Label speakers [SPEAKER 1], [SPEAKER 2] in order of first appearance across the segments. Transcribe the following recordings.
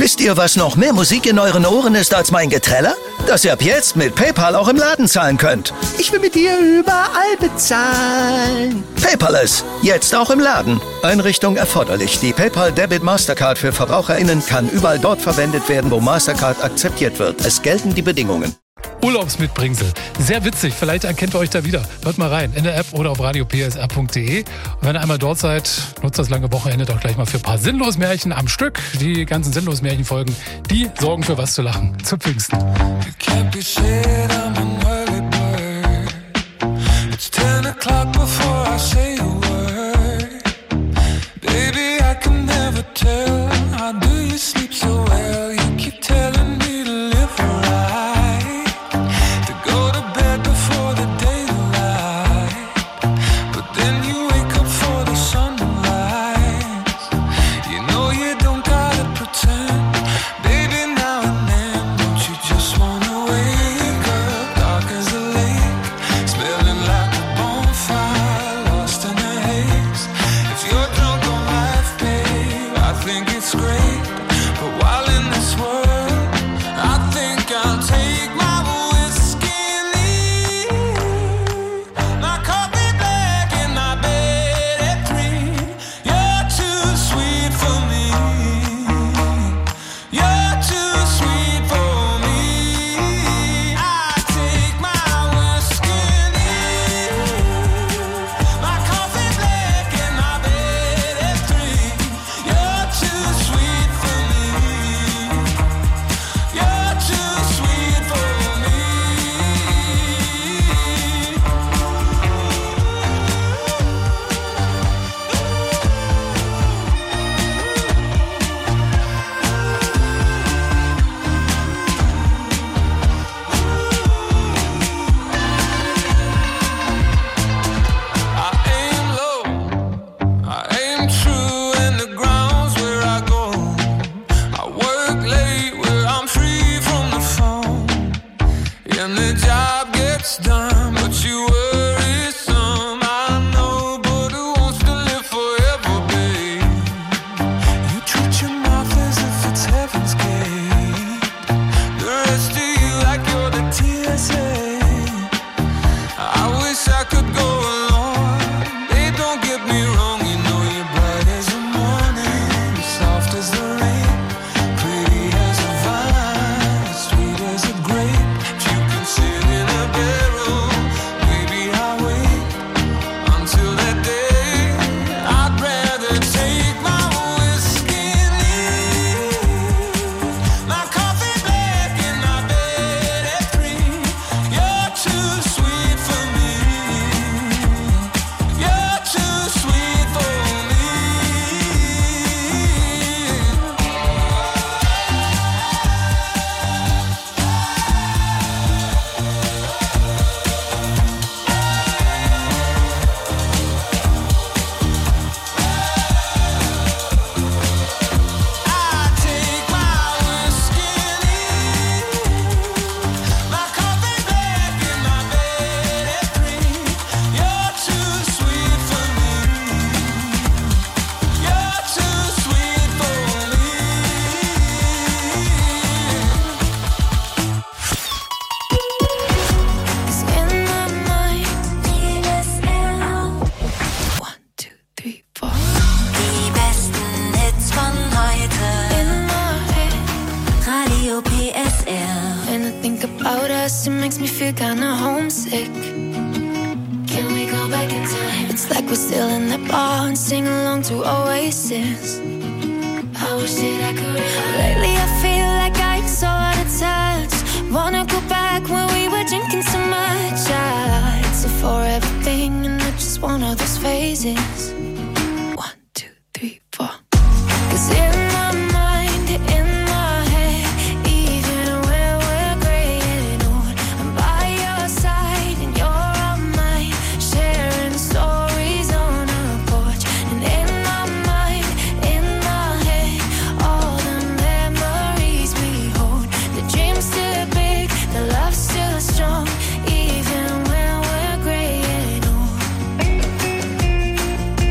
[SPEAKER 1] Wisst ihr, was noch mehr Musik in euren Ohren ist als mein Geträller? Dass ihr ab jetzt mit PayPal auch im Laden zahlen könnt.
[SPEAKER 2] Ich will mit dir überall bezahlen.
[SPEAKER 1] Paperless, jetzt auch im Laden. Einrichtung erforderlich. Die PayPal Debit Mastercard für VerbraucherInnen kann überall dort verwendet werden, wo Mastercard akzeptiert wird. Es gelten die Bedingungen.
[SPEAKER 3] Urlaubsmitbringsel. Sehr witzig, vielleicht erkennt ihr euch da wieder. Hört mal rein, in der App oder auf radiopsr.de. Und wenn ihr einmal dort seid, nutzt das lange Wochenende doch gleich mal für ein paar Sinnlos-Märchen am Stück. Die ganzen Sinnlos-Märchen-Folgen, die sorgen für was zu lachen. Zu Pfingsten. It's 10 o'clock before I say a word. Baby, I can never tell. How do you sleep so well? You keep telling me to live right, to go to bed before the daylight, but then you wake up for the sunrise. You know you don't gotta pretend. Baby, now and then, don't you just wanna wake up dark as a lake, smelling like a bonfire, lost in the haze. If you're drunk on life, babe, I think it's great. But while in this world, I think I'll take my whiskey neat, my coffee black and my bed at 3. You're too sweet for me. You're too sweet for me. I take my whiskey neat, my coffee black and my bed at 3. You're too sweet for me. You're too sweet for me. I aim low, I aim true, and the ground's where I go. I work late where I'm free from the phone, and the job gets done, but you worry some. I know, but who wants to live forever, babe? You treat your mouth as if it's heaven's gate. The rest of you like you're the TSA. I wish I could go along. They don't get me wrong, you know you're bright as the morning, soft as the rain, pretty as a vine, sweet as a grape. If you can sit in a bedroom, maybe I'll wait until that day. I'd rather take my whiskey neat, my coffee black and my bed at 3. You're too sweet for me. You're too sweet for me. I take my whiskey neat, my coffee black and my bed at 3. You're too sweet for me. You're too sweet for me. 'Cause in my mind, PSL 1, 2, 3, 4.
[SPEAKER 4] Die besten Hits von heute.
[SPEAKER 5] In my head,
[SPEAKER 4] Radio PSR.
[SPEAKER 5] when I think about us, it makes me feel kinda homesick.
[SPEAKER 4] Can we go back in time?
[SPEAKER 5] It's like we're still in that bar and sing along to Oasis.
[SPEAKER 4] I wish that I could.
[SPEAKER 5] Lately I feel like I'm so out of touch. Wanna go back when we were drinking so much. It's a forever thing and I just want all those phases. 1, 2, 3, 4. 'Cause in my mind, in my head, even when we're gray and old, I'm by your side and you're on mine, sharing stories on a porch. And in my mind, in my head, all the memories we hold. The dream's still big, the love's still strong, even when we're gray and old.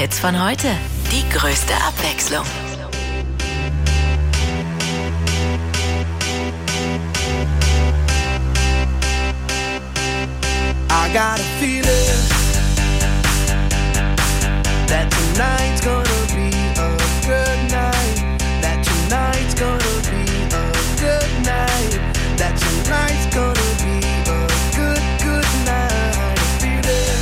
[SPEAKER 6] Hits von heute. Die größte Abwechslung.
[SPEAKER 2] I got a feeling that tonight's gonna be a good night. That tonight's gonna be a good night. That tonight's gonna be a good night. A feeling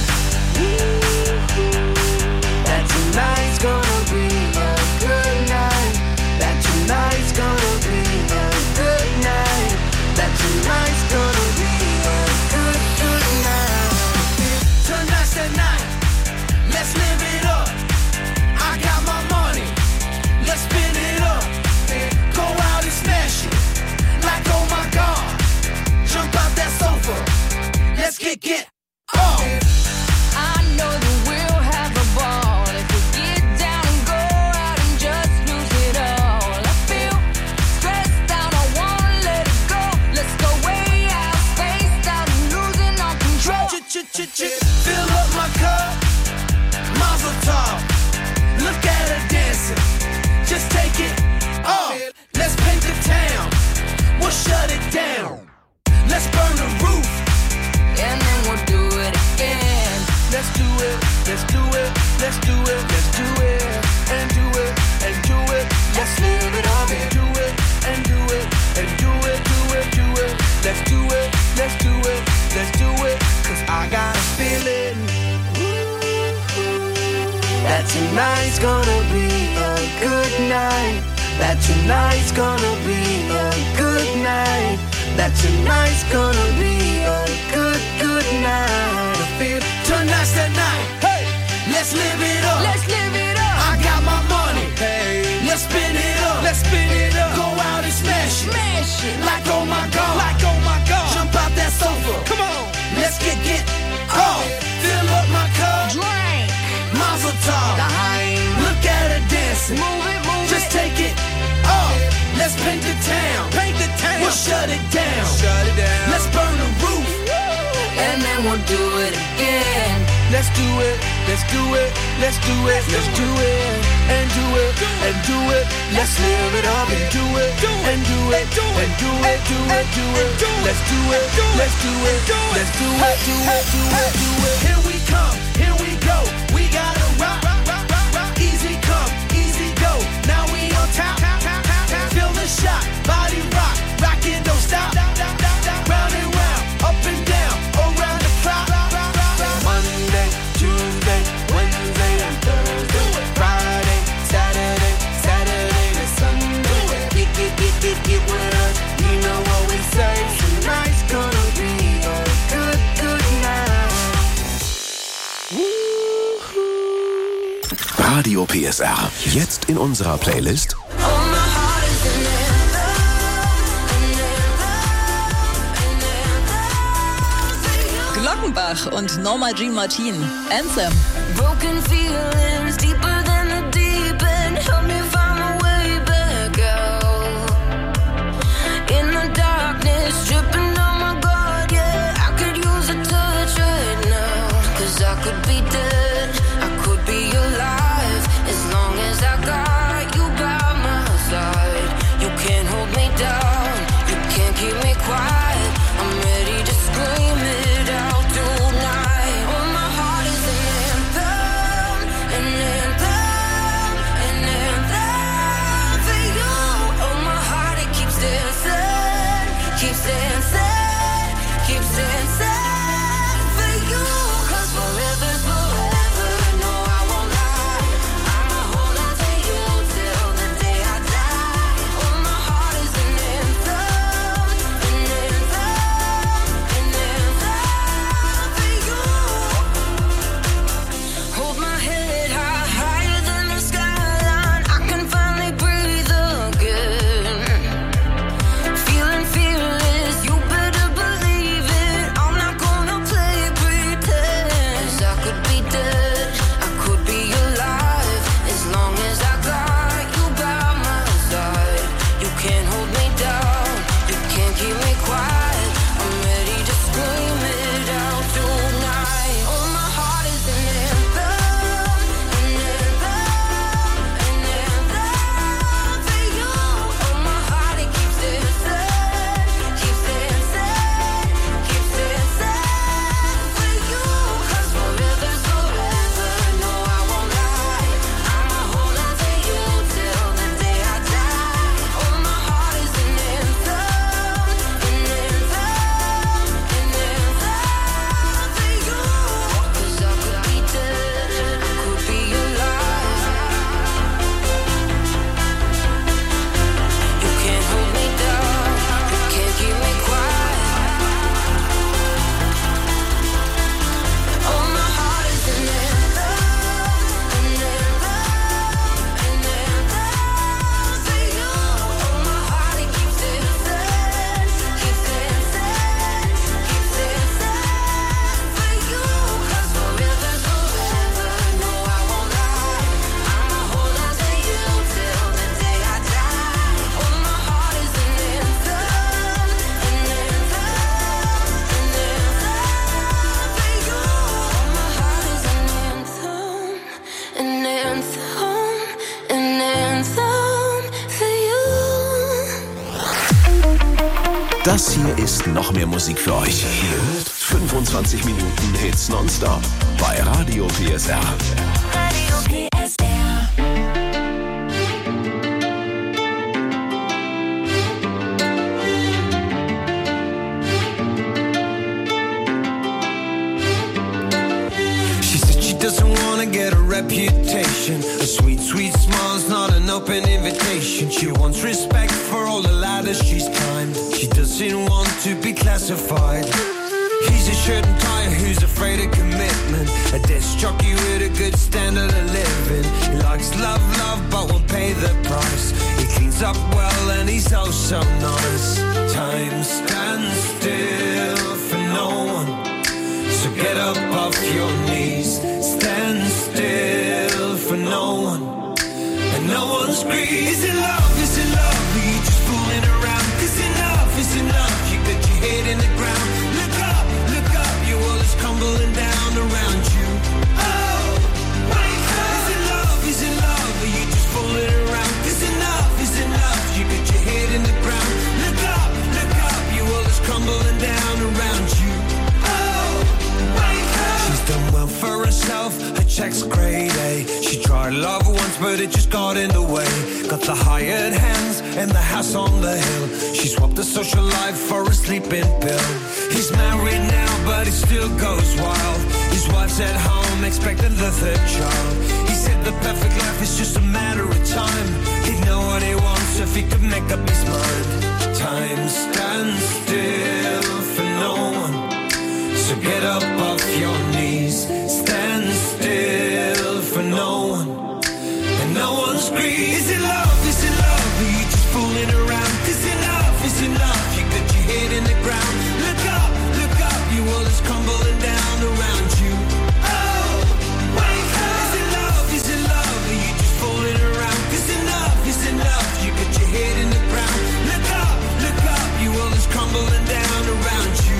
[SPEAKER 2] that tonight's gonna be a good night. That tonight's gonna be a good night. That tonight's gonna be a good night. Tonight's the night. Let's live it up. I got my money. Let's spin it up. Go out and smash it. Like oh my God. Jump out that sofa. Let's get up.
[SPEAKER 7] I know that we'll have a ball if we get down and go out and just lose it all. I feel stressed out, I wanna let it go. Let's go way out, spaced out and losing all control.
[SPEAKER 2] Fill up my cup. Mazel tov. Look at her dancing. Just take it off. Let's paint the town. We'll shut it down. Let's burn the roof.
[SPEAKER 7] And then we'll do it again.
[SPEAKER 2] Let's do it. Let's do it. Let's do it. Let's do it. And do it. And do it. Let's live it up and do it. And do it. And do it. Do it. Do it. Let's do it. Let's do it. Let's do it. 'Cause I got a feeling that tonight's gonna be a good night. That tonight's gonna be a good night. That tonight's gonna be a good night. I feel tonight's the night. Hey, let's live it up.
[SPEAKER 7] Let's live it up.
[SPEAKER 2] I got my money. Hey, let's spin it up. Let's spin it up. Go out and smash it.
[SPEAKER 7] Smash it.
[SPEAKER 2] Like oh my God. Like oh my God. Jump out that sofa. Come on. Let's get off. Fill up my cup.
[SPEAKER 7] Drink.
[SPEAKER 2] Mazel tov. Look at her dancing.
[SPEAKER 7] Move it.
[SPEAKER 2] Just take it off. Let's paint the town. We'll shut it down. Let's burn the roof.
[SPEAKER 7] And then we'll do it again.
[SPEAKER 2] Let's do it. Let's do it. Let's do it. Let's do it. And do it. And do it. Let's live it up and do it. And do it. And do it. Do it. Do it. Let's do it. Let's do it. Let's do it. Do it. Do it. Do it. Here we come. Here we go. We gotta rock. Easy come. Easy go. Now we on top. Feel the shot. Body rock. Rockin', don't stop. Round and round. Up and down. Around the clock. Monday, Tuesday, Wednesday, and Thursday. Friday, Saturday to Sunday. Get with us. You know what we say. Tonight's gonna be a good night.
[SPEAKER 8] Radio PSR. Jetzt in unserer Playlist
[SPEAKER 9] Glockenbach und Norma Jean Martin. Anthem.
[SPEAKER 7] Broken feelings deeper than the deep end. Help me find my way back out. In the darkness, dripping on my guard, yeah. I could use a touch right now. 'Cause I could be dead, I could be alive. As long as I got you by my side. You can't hold me down, you can't keep me quiet. I'm ready to scream it out tonight. Oh, my heart is an anthem, and anthem for you.
[SPEAKER 8] Das hier ist noch mehr Musik für euch. Ihr hört 25 Minuten Hits nonstop bei Radio PSR.
[SPEAKER 7] Radio PSR.
[SPEAKER 2] Doesn't wanna get a reputation. A sweet, sweet smile's not an open invitation. She wants respect for all the ladders she's climbed. She doesn't want to be classified. He's a shirt and tie who's afraid of commitment. A disc jockey with a good standard of living. He likes love, but won't pay the price. He cleans up well and he's oh so nice. Time stands still for no one. So get up off your knees, stand still for no one, and no one's greedy. Is it love, is it love, are you just fooling around? 'Cause enough is enough, you got your head in the ground. Look up, your world is crumbling down around you. Oh, wake up. Is it love, are you just fooling around? 'Cause enough is enough, you got your head in the ground. Look up, your world is crumbling down around you. Done well for herself, her check's grade A. She tried love once but it just got in the way. Got the hired hands and the house on the hill. She swapped the social life for a sleeping pill. He's married now but he still goes wild. His wife's at home expecting the third child. He said the perfect life is just a matter of time. He'd know what he wants if he could make up his mind. Time stands still for no one. So get up off your knees, stand still for no one, and no one's greedy. Is it love, are you just fooling around? 'Cause enough is enough, you got your head in the ground. Look up, your world is crumbling down around you. Oh, wake up. Is it love, are you just fooling around? 'Cause enough is enough, you got your head in the ground. Look up, your world is crumbling down around you.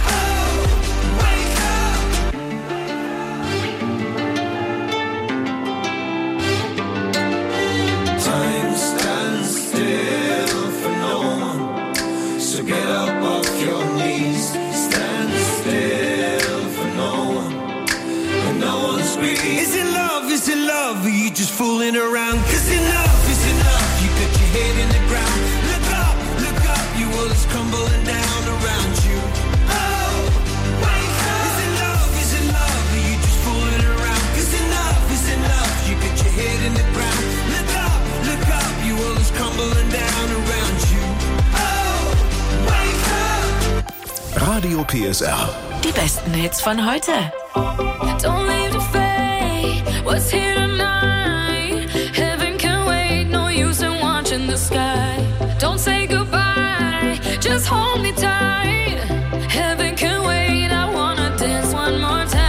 [SPEAKER 2] Time stands still for no one. So get up off your knees, stand still for no one, and no one's greedy. Is it love, are you just fooling around? 'Cause enough is enough, you got your head in the ground. Look up, your world is crumbling down around you. Oh, wake up. Is it love, are you just fooling around? 'Cause enough is enough, you got your head in the ground. Look up, your world is crumbling down around you. Oh, wake up.
[SPEAKER 8] Radio PSR.
[SPEAKER 6] Die besten Hits von heute.
[SPEAKER 5] Don't leave the fate, what's here tonight? Heaven can wait, no use in watching the sky. Don't say goodbye, just hold me tight. Heaven can wait, I wanna dance one more time.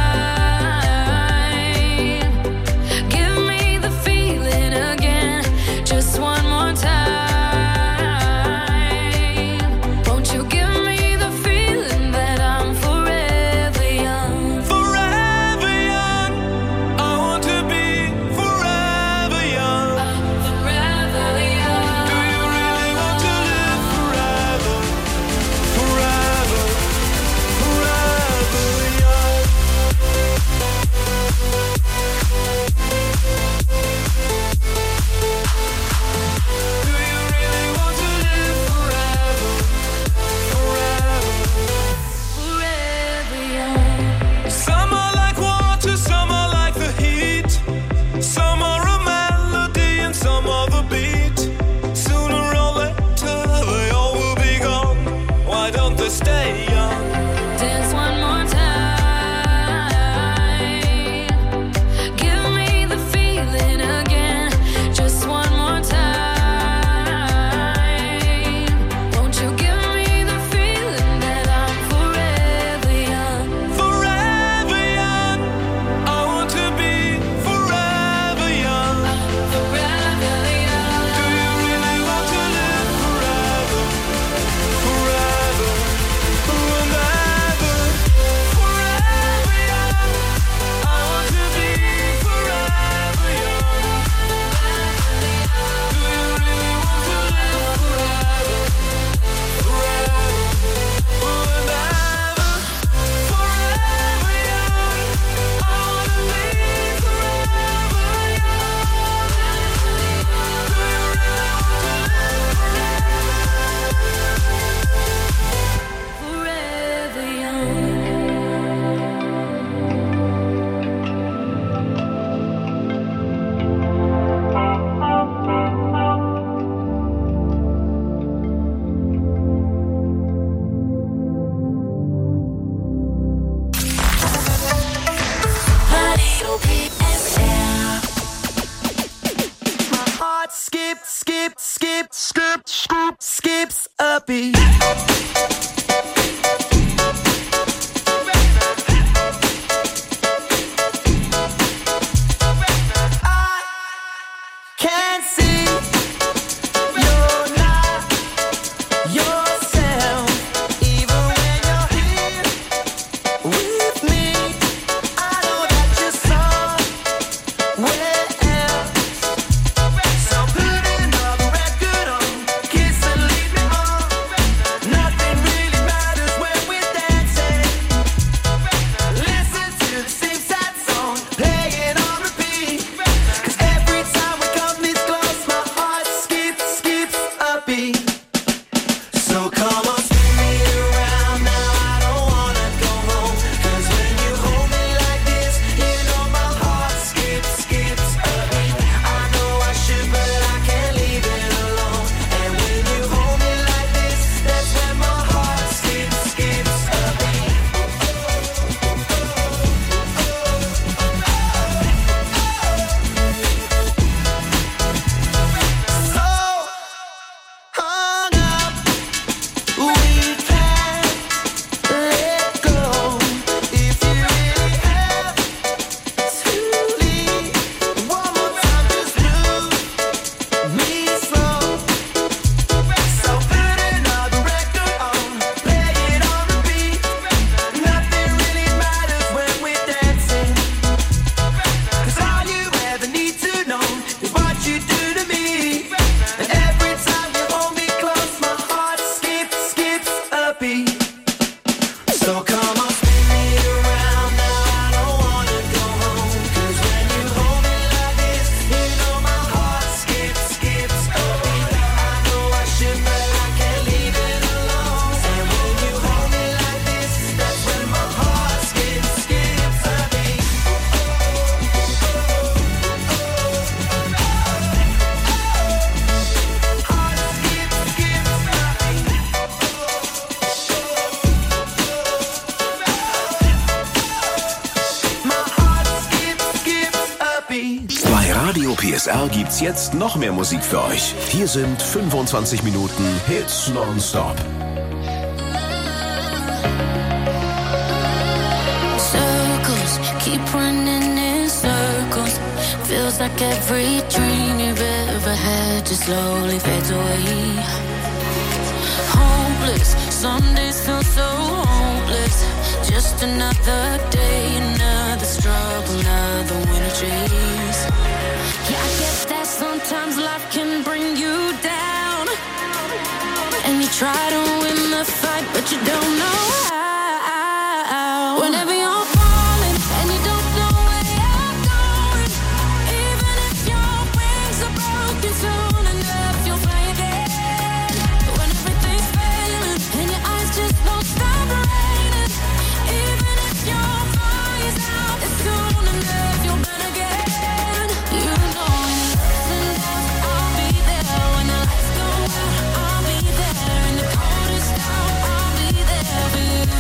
[SPEAKER 5] Give me the feeling again, just one more time. Won't you give me the feeling that I'm forever young?
[SPEAKER 2] Forever young, I want to be skips a beat. Can't see you're not yourself, even when you're here with me. I know that you're somewhere else, so put another record on, kiss and leave me on. Nothing really matters when we're dancing. Listen to the same sad song, play it on repeat. 'Cause every time we come this close, my heart skips a beat. So come on, spin me around now. I don't wanna go home. 'Cause when you hold me like this, you know my heart skips a beat. I know I should, but I can't leave it alone. And when you hold me like this, that's when my heart skips a beat. So hung up, we can't let go. If you really have to leave, one more time, just move me slow. So put another record on, play it on repeat. Nothing really matters when we're dancing. 'Cause all you ever need to know is what you do to me. And every time you hold me close, my heart skips a beat. So come on, spin me around now. I don't wanna go home. 'Cause when you hold me like this, you know my heart skips a beat. I know I should, but I can't leave it alone. And when you hold me like this, that's when my heart skips a beat.
[SPEAKER 8] Bei Radio PSR gibt's jetzt noch mehr Musik für euch. Hier sind 25 Minuten Hits nonstop.
[SPEAKER 7] Circles keep running in circles. Feels like every dream you've ever had just slowly fades away. Hopeless, some days feel so hopeless. Just another day, another struggle, another winter chase. Yeah, I get that sometimes life can bring you down, and you try to win the fight, but you don't know how. Whenever you're falling and you don't know where you're going, even if your wings are broken, soon enough you'll fly again. When everything's failing and your eyes just won't stop raining, even if your fire's out, it's soon enough you'll burn again. You know when the sun down, I'll be there. When the lights go out, I'll be there. In the coldest hour, I'll be there for you.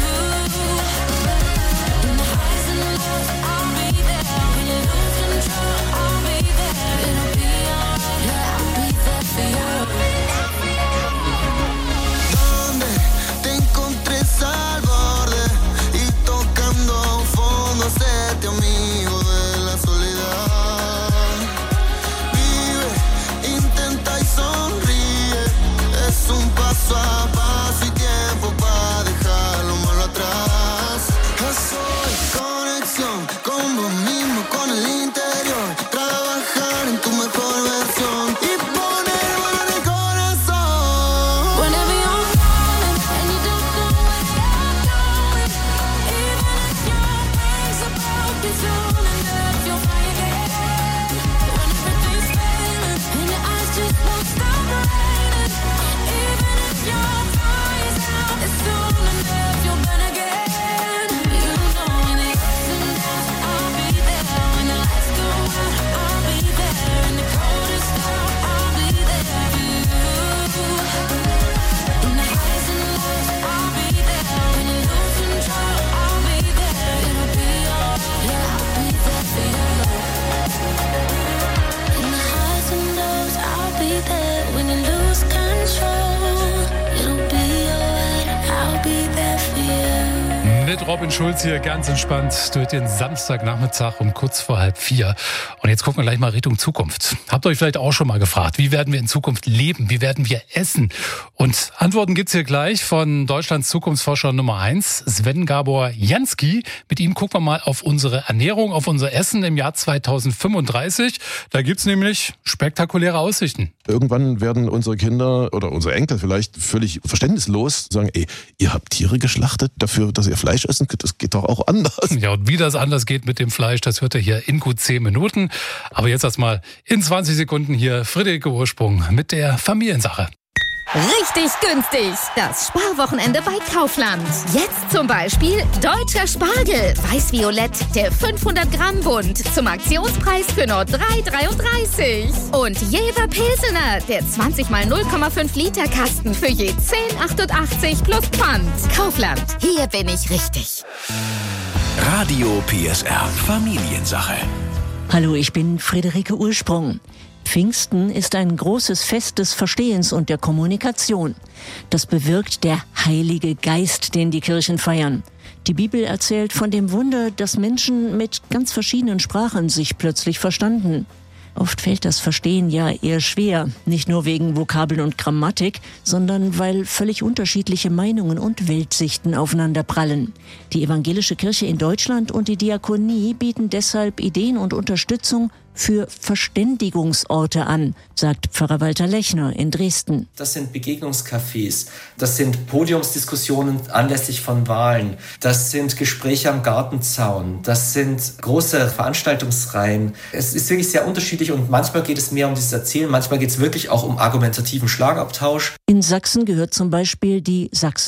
[SPEAKER 10] mit Robin Schulz hier ganz entspannt durch den Samstagnachmittag um kurz vor 3:30. Und jetzt gucken wir gleich mal Richtung Zukunft. Habt ihr euch vielleicht auch schon mal gefragt, wie werden wir in Zukunft leben? Wie werden wir essen? Und Antworten gibt's hier gleich von Deutschlands Zukunftsforscher Nummer 1, Sven Gabor Jansky. Mit ihm gucken wir mal auf unsere Ernährung, auf unser Essen im Jahr 2035. Da gibt's nämlich spektakuläre Aussichten.
[SPEAKER 11] Irgendwann werden unsere Kinder oder unsere Enkel vielleicht völlig verständnislos sagen, ey, ihr habt Tiere geschlachtet dafür, dass ihr Fleisch essen könnt? Das geht doch auch anders.
[SPEAKER 10] Ja, und wie das anders geht mit dem Fleisch, das hört ihr hier in gut 10 Minuten. Aber jetzt erstmal in 20 Sekunden hier Friederike Ursprung mit der Familiensache.
[SPEAKER 12] Richtig günstig. Das Sparwochenende bei Kaufland. Jetzt zum Beispiel deutscher Spargel. Weiß-violett, der 500 Gramm Bund. Zum Aktionspreis für nur 3,33. Und Jever Pilsener, der 20 mal 0,5 Liter Kasten für je 10,88 plus Pfand. Kaufland, hier bin ich richtig.
[SPEAKER 8] Radio PSR Familiensache.
[SPEAKER 13] Hallo, ich bin Friederike Ursprung. Pfingsten ist ein großes Fest des Verstehens und der Kommunikation. Das bewirkt der Heilige Geist, den die Kirchen feiern. Die Bibel erzählt von dem Wunder, dass Menschen mit ganz verschiedenen Sprachen sich plötzlich verstanden. Oft fällt das Verstehen ja eher schwer, nicht nur wegen Vokabeln und Grammatik, sondern weil völlig unterschiedliche Meinungen und Weltsichten aufeinanderprallen. Die evangelische Kirche in Deutschland und die Diakonie bieten deshalb Ideen und Unterstützung für Verständigungsorte an, sagt Pfarrer Walter Lechner in Dresden.
[SPEAKER 14] Das sind Begegnungscafés, das sind Podiumsdiskussionen anlässlich von Wahlen, das sind Gespräche am Gartenzaun, das sind große Veranstaltungsreihen. Es ist wirklich sehr unterschiedlich und manchmal geht es mehr um dieses Erzählen, manchmal geht es wirklich auch um argumentativen Schlagabtausch.
[SPEAKER 13] In Sachsen gehört zum Beispiel die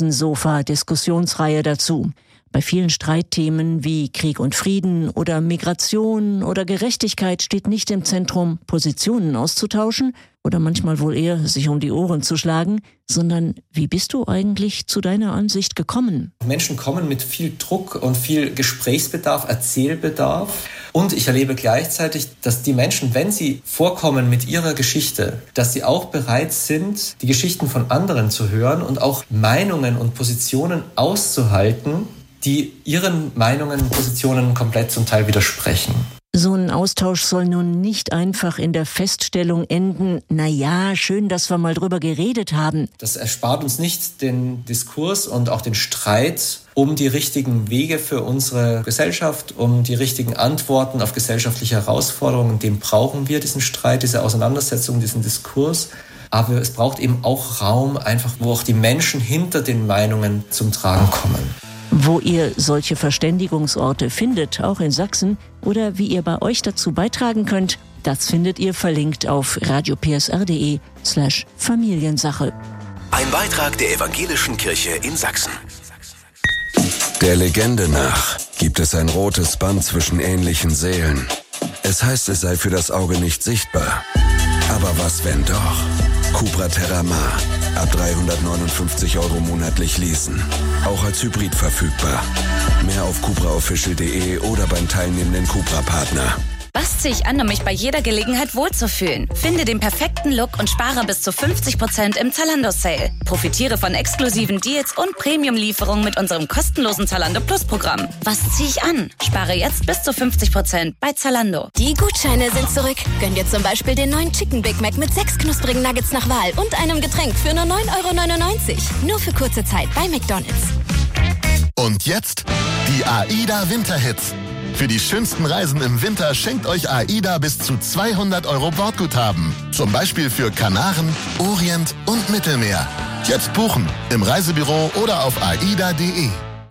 [SPEAKER 13] Sachsen-Sofa-Diskussionsreihe dazu. Bei vielen Streitthemen wie Krieg und Frieden oder Migration oder Gerechtigkeit steht nicht im Zentrum, Positionen auszutauschen oder manchmal wohl eher sich um die Ohren zu schlagen, sondern wie bist du eigentlich zu deiner Ansicht gekommen?
[SPEAKER 14] Menschen kommen mit viel Druck und viel Gesprächsbedarf, Erzählbedarf. Und ich erlebe gleichzeitig, dass die Menschen, wenn sie vorkommen mit ihrer Geschichte, dass sie auch bereit sind, die Geschichten von anderen zu hören und auch Meinungen und Positionen auszuhalten, die ihren Meinungen und Positionen komplett zum Teil widersprechen.
[SPEAKER 13] So ein Austausch soll nun nicht einfach in der Feststellung enden, na ja, schön, dass wir mal drüber geredet haben.
[SPEAKER 14] Das erspart uns nicht den Diskurs und auch den Streit um die richtigen Wege für unsere Gesellschaft, um die richtigen Antworten auf gesellschaftliche Herausforderungen. Den brauchen wir, diesen Streit, diese Auseinandersetzung, diesen Diskurs. Aber es braucht eben auch Raum, einfach wo auch die Menschen hinter den Meinungen zum Tragen kommen.
[SPEAKER 13] Wo ihr solche Verständigungsorte findet, auch in Sachsen, oder wie ihr bei euch dazu beitragen könnt, das findet ihr verlinkt auf radiopsr.de/Familiensache.
[SPEAKER 8] Ein Beitrag der Evangelischen Kirche in Sachsen. Der Legende nach gibt es ein rotes Band zwischen ähnlichen Seelen. Es heißt, es sei für das Auge nicht sichtbar. Aber was, wenn doch? Cupra Terramar. Ab 359 € monatlich leasen. Auch als Hybrid verfügbar. Mehr auf cupraofficial.de oder beim teilnehmenden Cupra-Partner.
[SPEAKER 15] Was ziehe ich an, um mich bei jeder Gelegenheit wohlzufühlen? Finde den perfekten Look und spare bis zu 50% im Zalando-Sale. Profitiere von exklusiven Deals und Premium-Lieferungen mit unserem kostenlosen Zalando Plus-Programm. Was ziehe ich an? Spare jetzt bis zu 50% bei Zalando.
[SPEAKER 12] Die Gutscheine sind zurück. Gönn dir zum Beispiel den neuen Chicken Big Mac mit 6 knusprigen Nuggets nach Wahl und einem Getränk für nur 9,99 €. Nur für kurze Zeit bei McDonald's.
[SPEAKER 16] Und jetzt die AIDA Winterhits. Für die schönsten Reisen im Winter schenkt euch AIDA bis zu 200 € Bordguthaben. Zum Beispiel für Kanaren, Orient und Mittelmeer. Jetzt buchen im Reisebüro oder auf aida.de.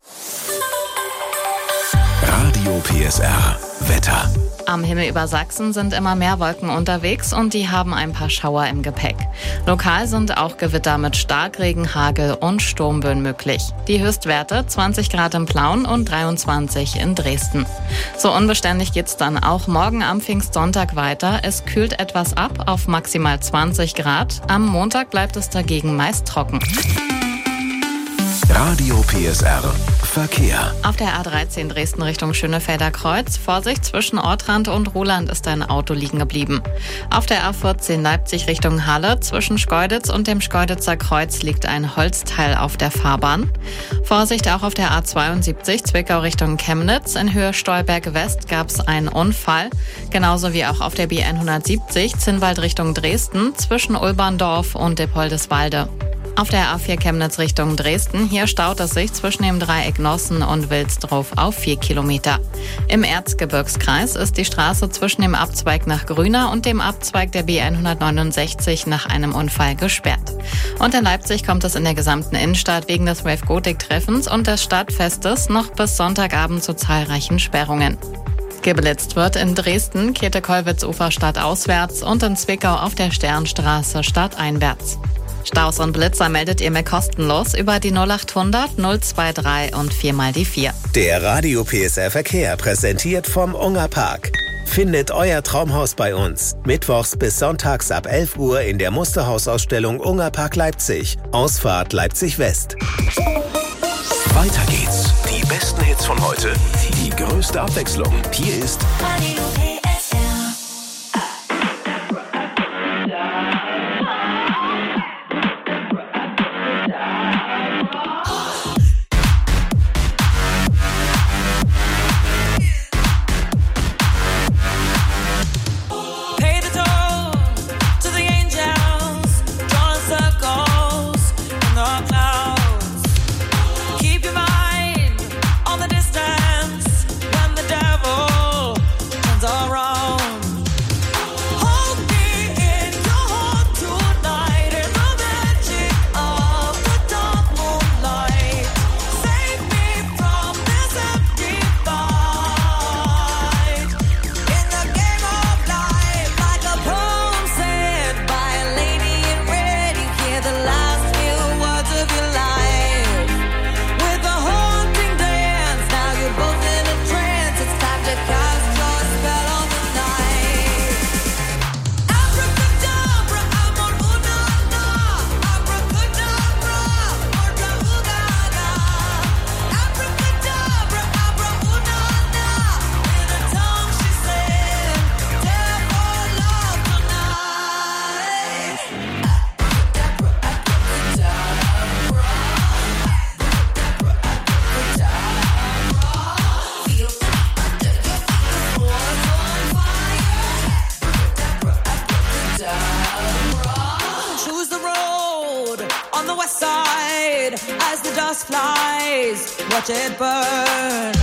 [SPEAKER 8] Radio PSR Wetter.
[SPEAKER 17] Am Himmel über Sachsen sind immer mehr Wolken unterwegs und die haben ein paar Schauer im Gepäck. Lokal sind auch Gewitter mit Starkregen, Hagel und Sturmböen möglich. Die Höchstwerte 20 Grad im Plauen und 23 in Dresden. So unbeständig geht's dann auch morgen am Pfingstsonntag weiter. Es kühlt etwas ab auf maximal 20 Grad. Am Montag bleibt es dagegen meist trocken.
[SPEAKER 8] Radio PSR Verkehr.
[SPEAKER 17] Auf der A13 Dresden Richtung Schönefelder Kreuz. Vorsicht, zwischen Ortrand und Ruhland ist ein Auto liegen geblieben. Auf der A14 Leipzig Richtung Halle. Zwischen Schkeuditz und dem Schkeuditzer Kreuz liegt ein Holzteil auf der Fahrbahn. Vorsicht auch auf der A72 Zwickau Richtung Chemnitz. In Höhe Stolberg West gab es einen Unfall. Genauso wie auch auf der B170 Zinnwald Richtung Dresden zwischen Ulberndorf und Dippoldiswalde. Auf der A4 Chemnitz Richtung Dresden, hier staut es sich zwischen dem Dreieck Nossen und Wilsdruf auf 4 Kilometer. Im Erzgebirgskreis ist die Straße zwischen dem Abzweig nach Grüna und dem Abzweig der B169 nach einem Unfall gesperrt. Und in Leipzig kommt es in der gesamten Innenstadt wegen des Rave Gothic Treffens und des Stadtfestes noch bis Sonntagabend zu zahlreichen Sperrungen. Geblitzt wird in Dresden, Käthe-Kollwitz-Ufer stadtauswärts und in Zwickau auf der Sternstraße stadteinwärts. Staus und Blitzer meldet ihr mir kostenlos über die 0800 023 und 4x4.
[SPEAKER 18] Der Radio PSR Verkehr präsentiert vom Unger Park. Findet euer Traumhaus bei uns. Mittwochs bis sonntags ab 11 Uhr in der Musterhausausstellung Unger Park Leipzig. Ausfahrt Leipzig West.
[SPEAKER 8] Weiter geht's. Die besten Hits von heute, die größte Abwechslung. Hier ist
[SPEAKER 4] Radio PSR.
[SPEAKER 2] Watch it burn.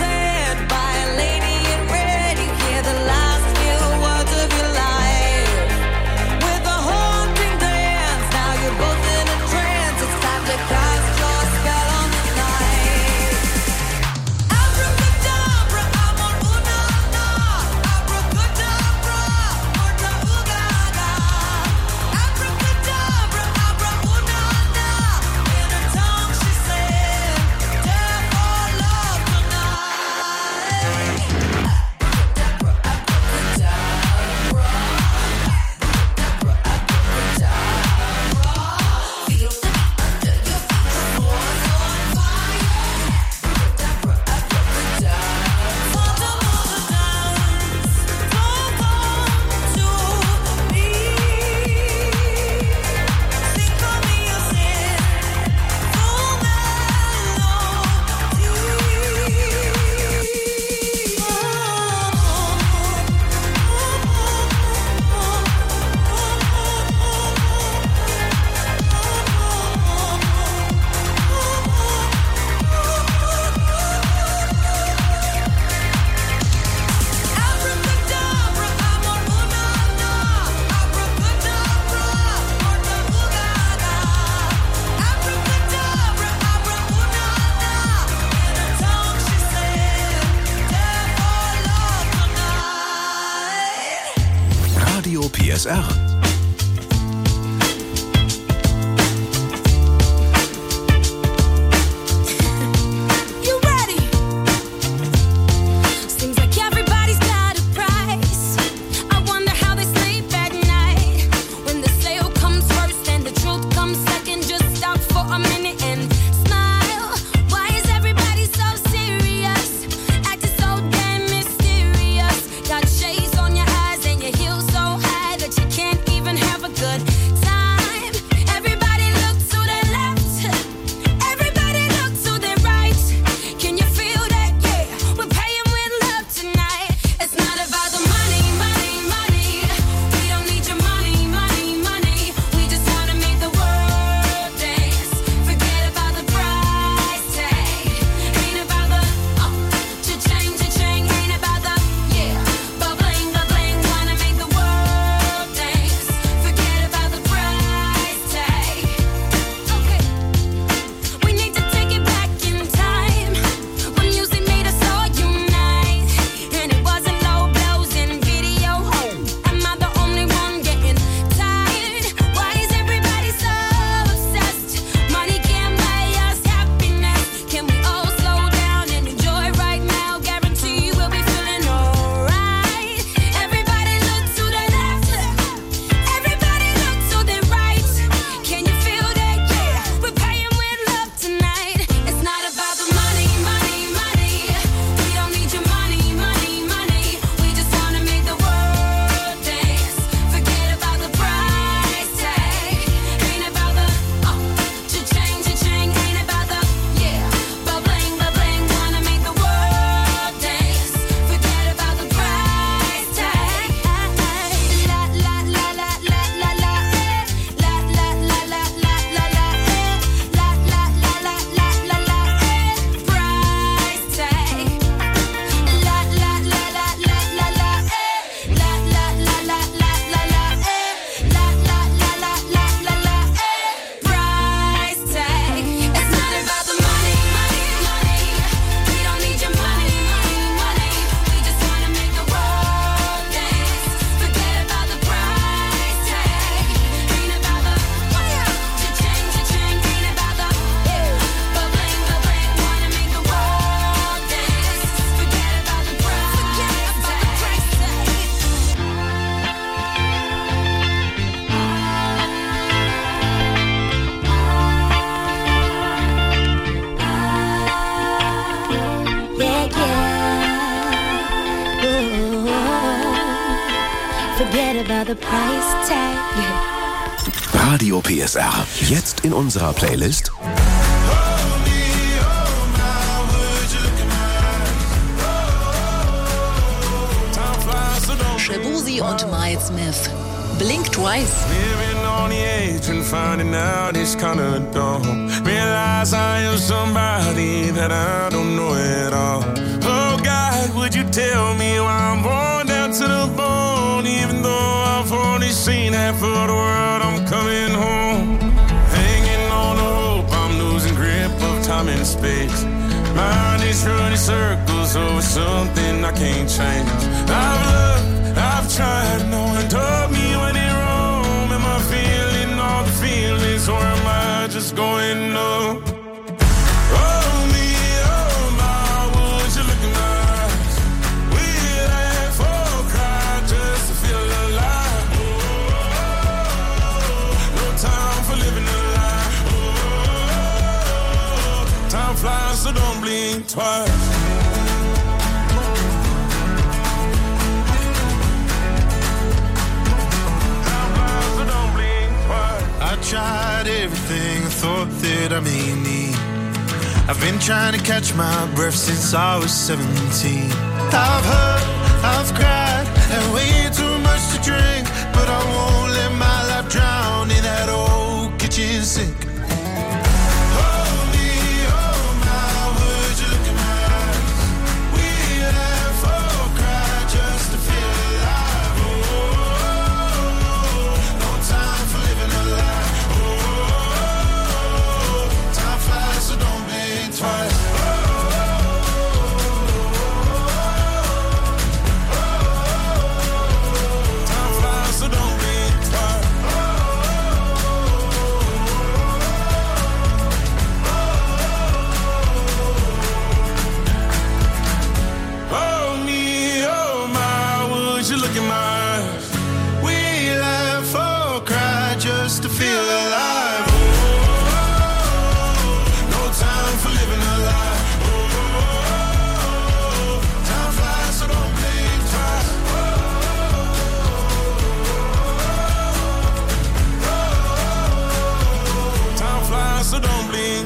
[SPEAKER 2] By a lady in red, you hear the last few words of your life.
[SPEAKER 8] PSR. Radio PSR. Jetzt in unserer Playlist
[SPEAKER 9] Shabuzi und Miles Smith. Blink Twice.
[SPEAKER 3] Living on the edge and finding out it's kinda dumb. Realize I am somebody that I don't know at all. Oh God, would you tell me why I'm born down to the bone? Even though I've only seen half of the world, I'm coming home. Hanging on the hope, I'm losing grip of time and space. Mind is running circles over something I can't change. I've loved, I've tried, no one told me when in Rome. Am I feeling all the feelings or am I just going numb? Oh me, oh my, would you look in my eyes? We'd laugh or cry just to feel alive. No time for living a lie. Time flies, so don't blink twice.
[SPEAKER 2] I tried everything I thought that I may need. I've been trying to catch my breath since I was 17. I've hurt, I've cried, had way too much to drink, but I won't let my life drown in that old kitchen sink. Time flies, so don't be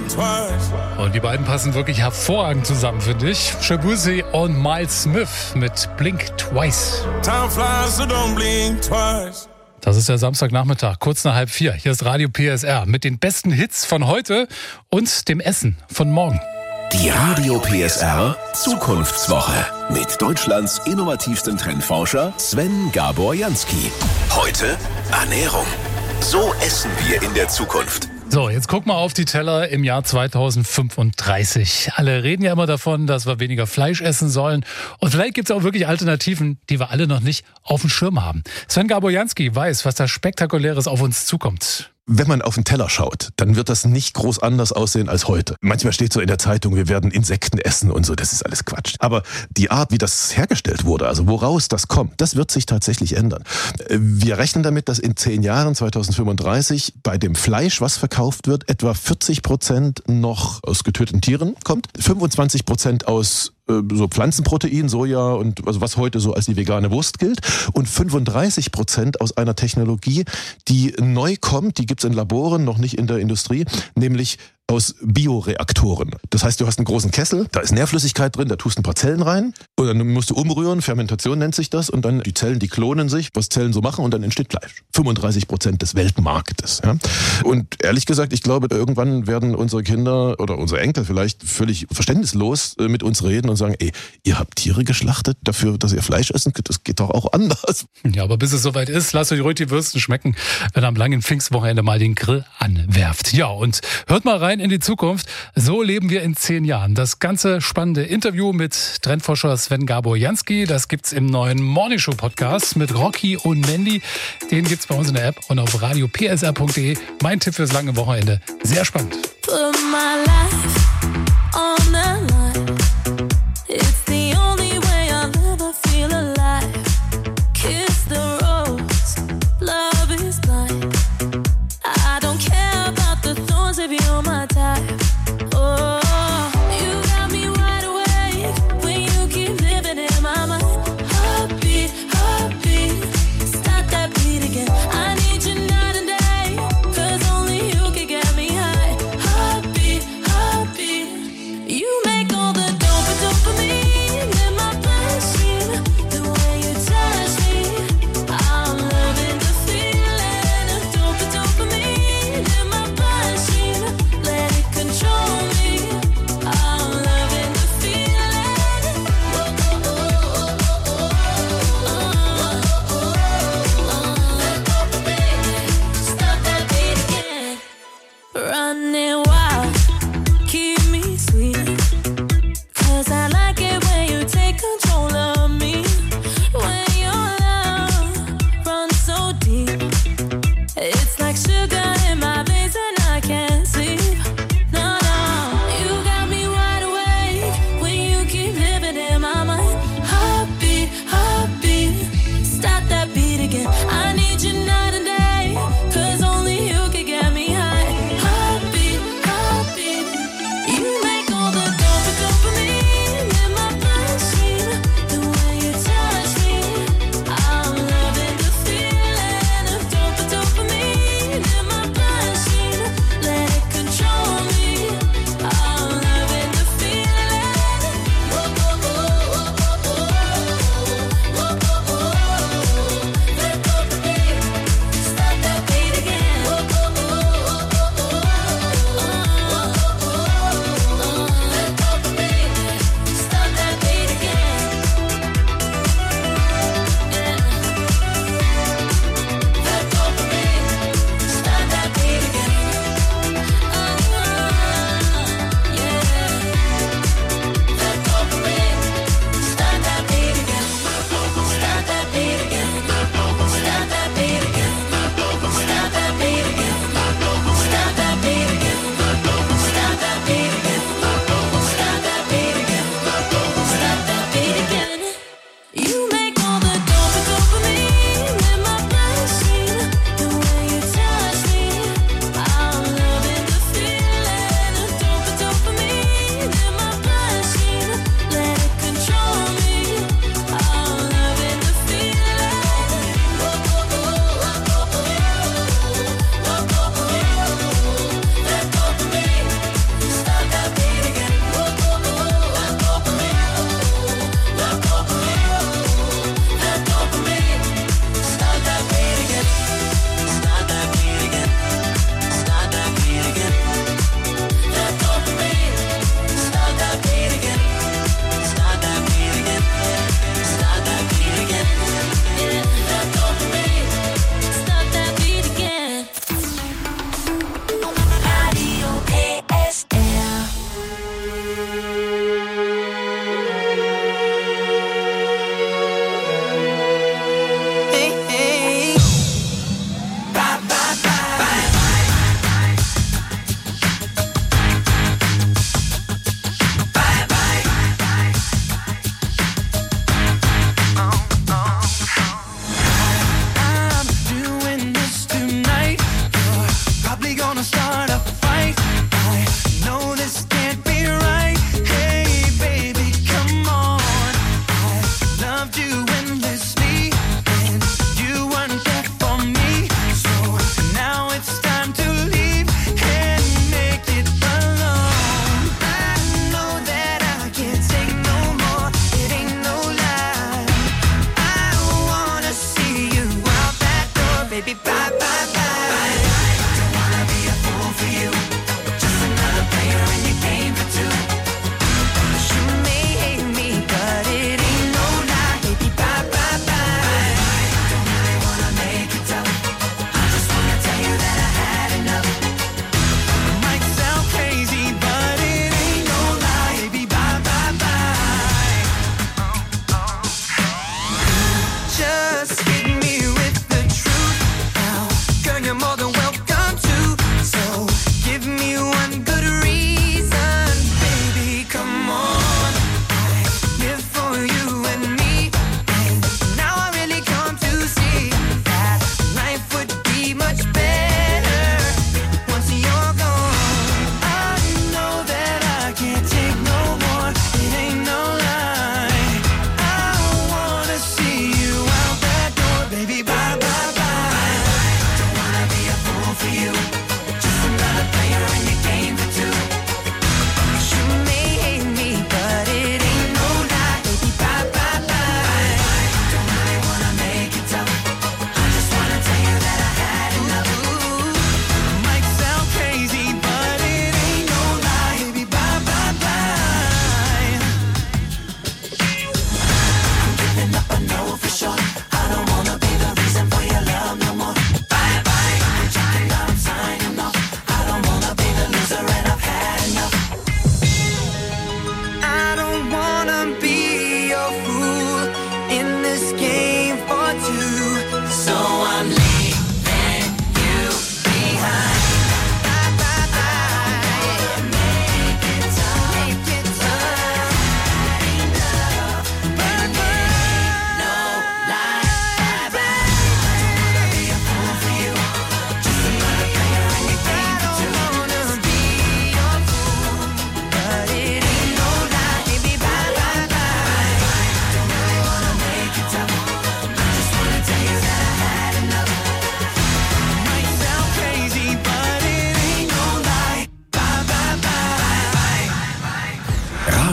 [SPEAKER 10] Und die beiden passen wirklich hervorragend zusammen, finde ich. Shabuzi und Miles Smith mit Blink Twice.
[SPEAKER 3] Time flies, so don't blink twice.
[SPEAKER 10] Das ist der Samstagnachmittag, kurz nach 3:30. Hier ist Radio PSR mit den besten Hits von heute und dem Essen von morgen.
[SPEAKER 8] Die Radio PSR Zukunftswoche mit Deutschlands innovativstem Trendforscher Sven Gabor Jansky. Heute Ernährung. So essen wir in der Zukunft.
[SPEAKER 10] So, jetzt guck mal auf die Teller im Jahr 2035. Alle reden ja immer davon, dass wir weniger Fleisch essen sollen. Und vielleicht gibt es auch wirklich Alternativen, die wir alle noch nicht auf dem Schirm haben. Sven Gabor Jansky weiß, was da Spektakuläres auf uns zukommt.
[SPEAKER 11] Wenn man auf den Teller schaut, dann wird das nicht groß anders aussehen als heute. Manchmal steht so in der Zeitung, wir werden Insekten essen und so, das ist alles Quatsch. Aber die Art, wie das hergestellt wurde, also woraus das kommt, das wird sich tatsächlich ändern. Wir rechnen damit, dass in 10 Jahren, 2035, bei dem Fleisch, was verkauft wird, etwa 40% noch aus getöteten Tieren kommt, 25% aus so Pflanzenprotein, Soja und also was heute so als die vegane Wurst gilt und 35% aus einer Technologie, die neu kommt, die gibt's in Laboren, noch nicht in der Industrie, nämlich aus Bioreaktoren. Das heißt, du hast einen großen Kessel, da ist Nährflüssigkeit drin, da tust ein paar Zellen rein und dann musst du umrühren, Fermentation nennt sich das und dann die Zellen, die klonen sich, was Zellen so machen und dann entsteht Fleisch. 35% des Weltmarktes. Ja? Und ehrlich gesagt, ich glaube, irgendwann werden unsere Kinder oder unsere Enkel vielleicht völlig verständnislos mit uns reden und sagen, ey, ihr habt Tiere geschlachtet dafür, dass ihr Fleisch essen könnt, das geht doch auch anders.
[SPEAKER 10] Ja, aber bis es soweit ist, lasst euch ruhig die Würsten schmecken, wenn ihr am langen Pfingstwochenende mal den Grill anwerft. Ja, und hört mal rein in die Zukunft. So leben wir in 10 Jahren. Das ganze spannende Interview mit Trendforscher Sven Gabor Jansky, das gibt's im neuen Morningshow Podcast mit Rocky und Mandy. Den gibt's bei uns in der App und auf radiopsr.de. Mein Tipp fürs lange Wochenende. Sehr spannend.
[SPEAKER 7] Put my life on the line. It's the only way I'll ever feel alive. Kiss the rose, love is blind. I don't care about the thorns if you're my type. Oh, you got me wide awake when you keep living in my mind. Heartbeat, heartbeat, start that beat again. I need you night and day, 'cause only you can get me high. Heartbeat, heartbeat.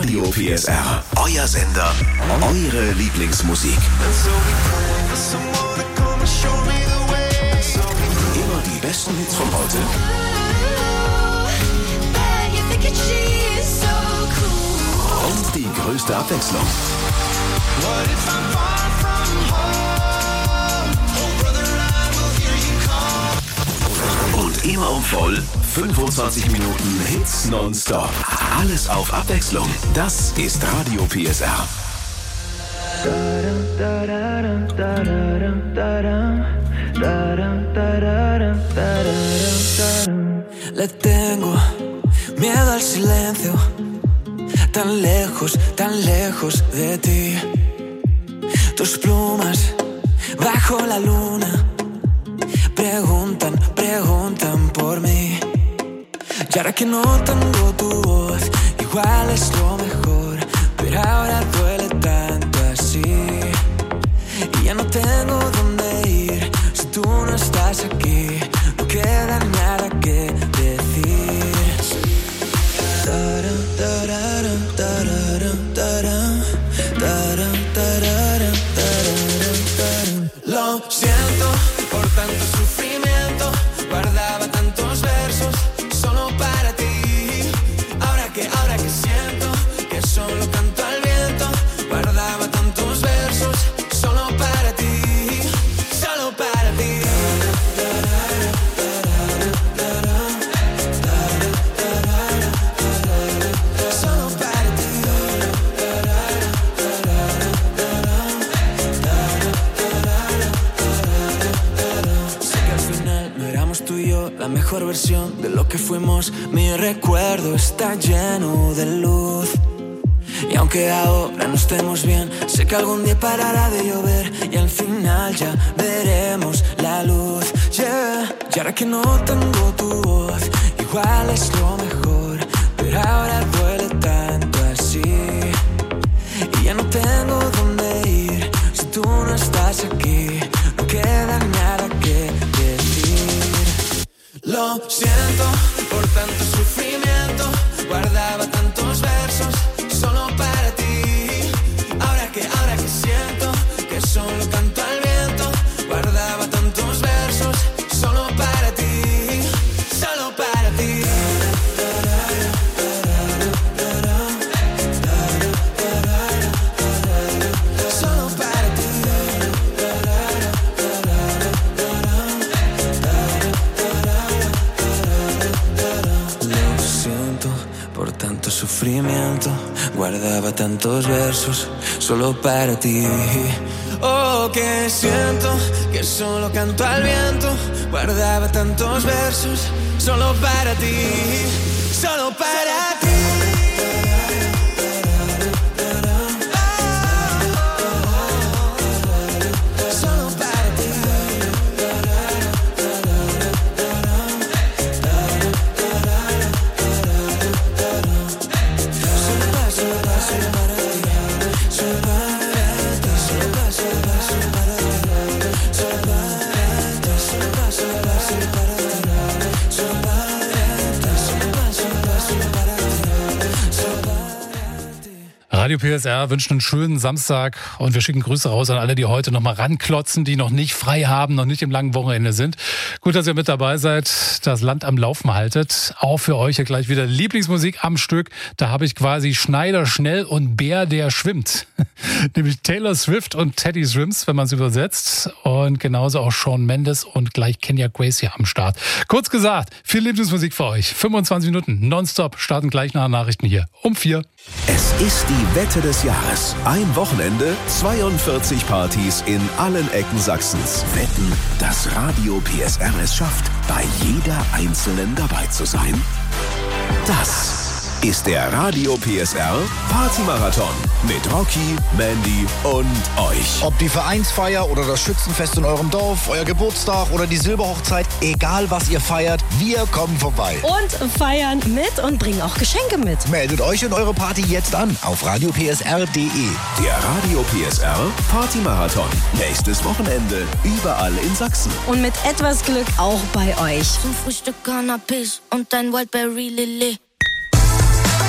[SPEAKER 8] Radio PSR. Euer Sender, eure Lieblingsmusik. Immer die besten Hits von heute. Und die größte Abwechslung. Und immer um voll 25 Minuten Hits nonstop. Alles auf Abwechslung. Das ist Radio PSR.
[SPEAKER 2] Le tengo miedo al silencio, tan lejos de ti. Tus plumas bajo la luna preguntan por mí. Y ahora que no tengo tu voz, igual es lo mejor, pero ahora duele tanto así. Y ya no tengo dónde ir, si tú no estás aquí, no queda nada que decir. Lo siento por tanto sufrimiento, guardaba tantos versos solo para ti. Ahora que siento que solo canto al viento, guardaba tantos versos solo para ti, solo para ti. Solo para ti. Sé que al final no éramos tú y yo la mejor versión de lo que fuimos. Mi recuerdo está lleno de luz. Y aunque ahora no estemos bien, sé que algún día parará de llover y al final ya veremos la luz. Yeah. Y ahora que no tengo tu voz, igual es lo mejor, pero ahora duele tanto así. Y ya no tengo dónde ir, si tú no estás aquí, no queda nada que decir. Lo siento por tanto sufrimiento, guardaba tantos versos solo para ti. Ahora que siento que solo canto al viento, guardaba tantos versos solo para ti, solo para ti. Solo para ti. Lo siento por tanto sufrimiento, guardaba tantos versos solo para ti. Oh, que siento que solo canto al viento, guardaba tantos versos solo para ti, solo para ti. Solo para ti.
[SPEAKER 10] Radio PSR wünscht einen schönen Samstag und wir schicken Grüße raus an alle, die heute noch mal ranklotzen, die noch nicht frei haben, noch nicht im langen Wochenende sind. Gut, dass ihr mit dabei seid, das Land am Laufen haltet. Auch für euch hier gleich wieder Lieblingsmusik am Stück. Da habe ich quasi Schneider schnell und Bär, der schwimmt. Nämlich Taylor Swift und Teddy Swims, wenn man es übersetzt. Und genauso auch Shawn Mendes und gleich Kenya Grace hier am Start. Kurz gesagt, viel Lieblingsmusik für euch. 25 Minuten nonstop, starten gleich nach Nachrichten hier um 4.
[SPEAKER 8] Es ist die Wette des Jahres. Ein Wochenende, 42 Partys in allen Ecken Sachsens. Wetten, dass Radio PSR es schafft, bei jeder einzelnen dabei zu sein? Das ist der Radio PSR Partymarathon mit Rocky, Mandy und euch.
[SPEAKER 19] Ob die Vereinsfeier oder das Schützenfest in eurem Dorf, euer Geburtstag oder die Silberhochzeit, egal was ihr feiert, wir kommen vorbei.
[SPEAKER 20] Und feiern mit und bringen auch Geschenke mit.
[SPEAKER 19] Meldet euch und eure Party jetzt an auf radiopsr.de.
[SPEAKER 8] Der Radio PSR Partymarathon. Nächstes Wochenende überall in Sachsen.
[SPEAKER 20] Und mit etwas Glück auch bei euch.
[SPEAKER 5] Zum Frühstück Cannabis und ein Wildberry Lilly.